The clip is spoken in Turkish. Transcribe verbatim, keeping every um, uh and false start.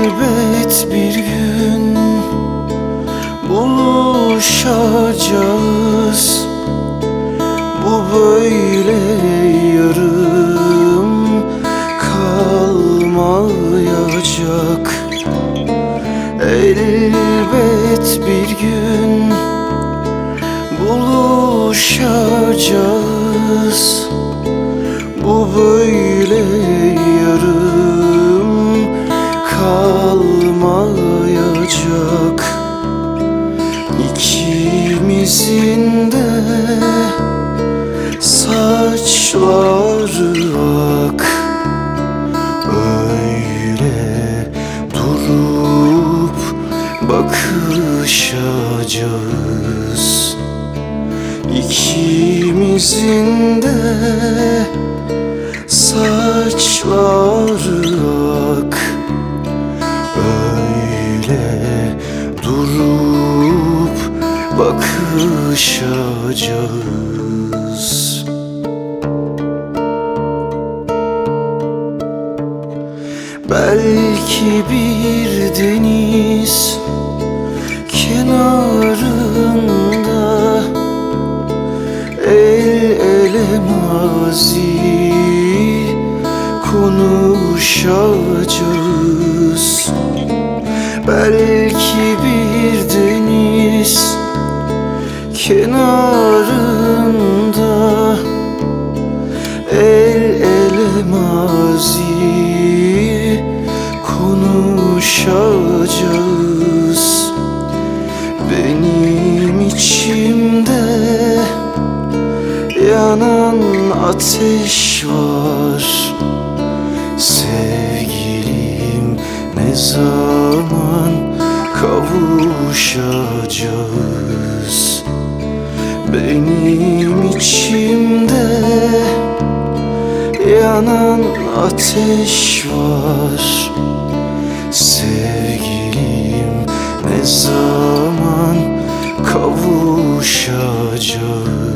Elbet bir gün buluşacağız. Bu böyle yarım kalmayacak. Elbet bir gün buluşacağız. Bu böyle yarım kalmayacak. İkimizin de saçları ak. Öyle durup bakışacağız. İkimizin de saçları ak. Öyle durup bakışacağız. Belki bir deniz kenarında el ele mazi konuşacağız. Belki bir deniz kenarında el ele mazi konuşacağız. Benim içimde yanan ateş var. Sevgilim, ne zaman kavuşacağız? Benim içimde yanan ateş var. Sevgilim, ne zaman kavuşacağız?